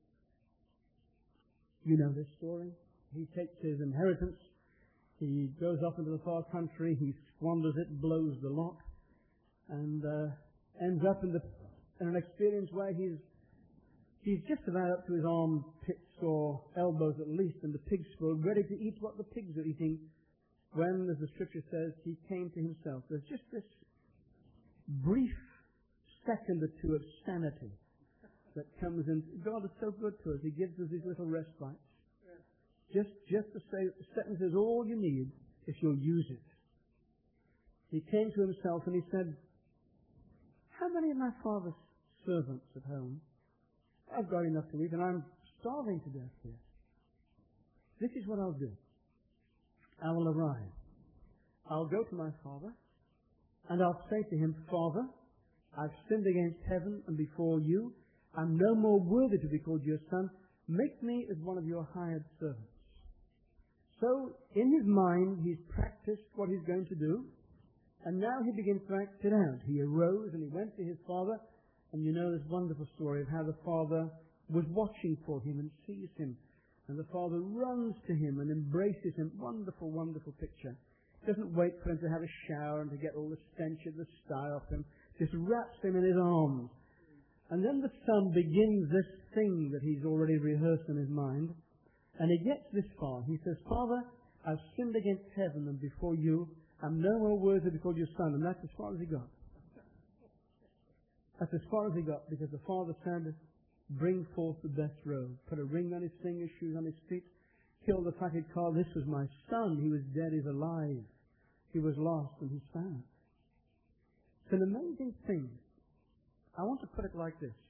You know this story. He takes his inheritance, he goes off into the far country, he squanders it, blows the lot, and ends up in an experience where he's just about up to his armpits or elbows at least in the pig's food, ready to eat what the pigs are eating, when, as the Scripture says, he came to himself. There's just this brief second or two of sanity that comes in. God is so good to us. He gives us these little respites. Just to say that the sentence is all you need if you'll use it. He came to himself and he said, how many of my father's servants at home? I've got enough to eat and I'm starving to death here. This is what I'll do. I will arise. I'll go to my father and I'll say to him, Father, I've sinned against heaven and before you. I'm no more worthy to be called your son. Make me as one of your hired servants. So, in his mind, he's practiced what he's going to do, and now he begins to act it out. He arose and he went to his father, and you know this wonderful story of how the father was watching for him and sees him, and the father runs to him and embraces him. Wonderful, wonderful picture. Doesn't wait for him to have a shower and to get all the stench of the sty off him. Just wraps him in his arms. And then the son begins this thing that he's already rehearsed in his mind. And he gets this far. He says, Father, I've sinned against heaven and before you. I'm no more worthy to be called your son. And that's as far as he got. That's as far as he got, because the father said, bring forth the best robe. Put a ring on his finger, shoes on his feet. Kill the fatted calf. This was my son. He was dead, he's alive. He was lost and he's found. It's an amazing thing. I want to put it like this.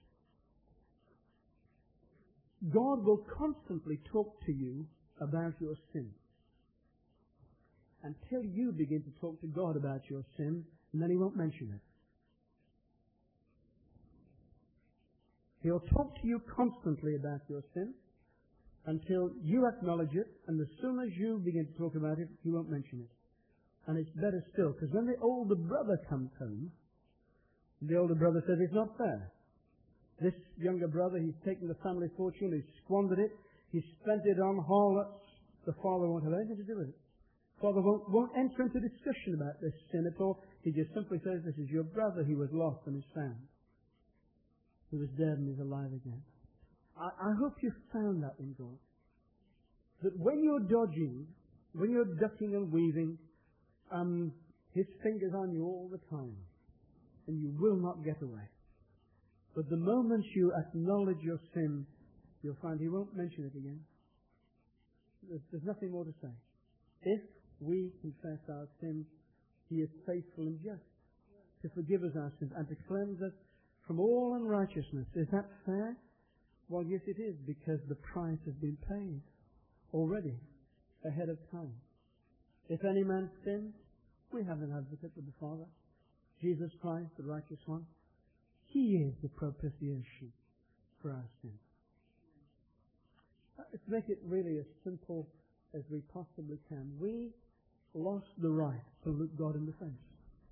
God will constantly talk to you about your sin until you begin to talk to God about your sin, and then he won't mention it. He'll talk to you constantly about your sin until you acknowledge it, and as soon as you begin to talk about it, he won't mention it. And it's better still, because when the older brother comes home, the older brother says, it's not fair. This younger brother, he's taken the family fortune, he's squandered it, he's spent it on harlots. The father won't have anything to do with it. The father won't enter into discussion about this sin at all. He just simply says, this is your brother, he was lost and is found. He was dead and he's alive again. I hope you found that in God. That when you're dodging, when you're ducking and weaving, his finger's on you all the time. And you will not get away. But the moment you acknowledge your sin, you'll find he won't mention it again. There's nothing more to say. If we confess our sins, he is faithful and just to forgive us our sins and to cleanse us from all unrighteousness. Is that fair? Well, yes it is, because the price has been paid already, ahead of time. If any man sins, we have an advocate with the Father, Jesus Christ, the righteous one. He is the propitiation for our sins. Let's make it really as simple as we possibly can. We lost the right to look God in the face.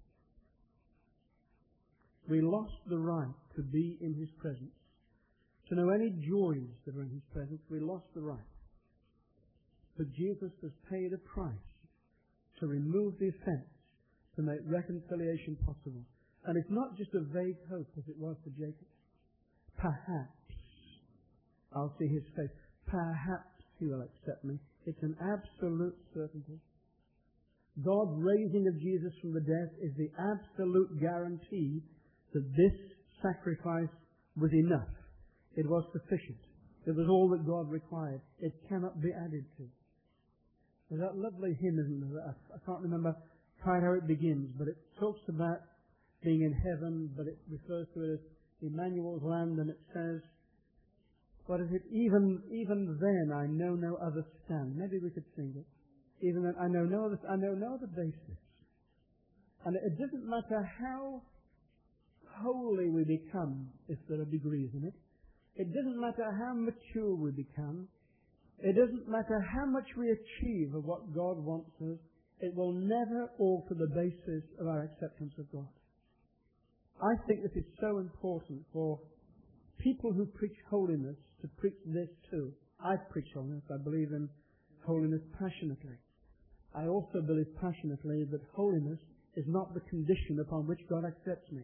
We lost the right to be in his presence, to know any joys that are in his presence. We lost the right. But Jesus has paid a price to remove the offense, to make reconciliation possible. And it's not just a vague hope as it was for Jacob. Perhaps I'll see his face. Perhaps he will accept me. It's an absolute certainty. God's raising of Jesus from the dead is the absolute guarantee that this sacrifice was enough. It was sufficient. It was all that God required. It cannot be added to. There's that lovely hymn, isn't there? I can't remember quite how it begins, but it talks about being in heaven, but it refers to it as Emmanuel's land, and it says, what is it? Even then I know no other stand. Maybe we could sing it. Even then I know no other basis. And it doesn't matter how holy we become, if there are degrees in it. It doesn't matter how mature we become. It doesn't matter how much we achieve of what God wants us. It will never alter the basis of our acceptance of God. I think this is so important for people who preach holiness to preach this too. I preach holiness. I believe in holiness passionately. I also believe passionately that holiness is not the condition upon which God accepts me.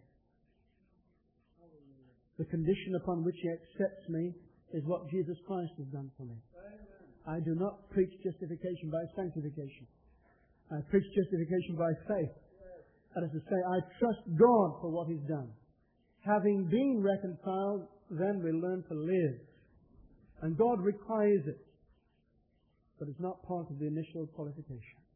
The condition upon which he accepts me is what Jesus Christ has done for me. I do not preach justification by sanctification. I preach justification by faith. That is to say, I trust God for what He's done. Having been reconciled, then we learn to live. And God requires it. But it's not part of the initial qualification.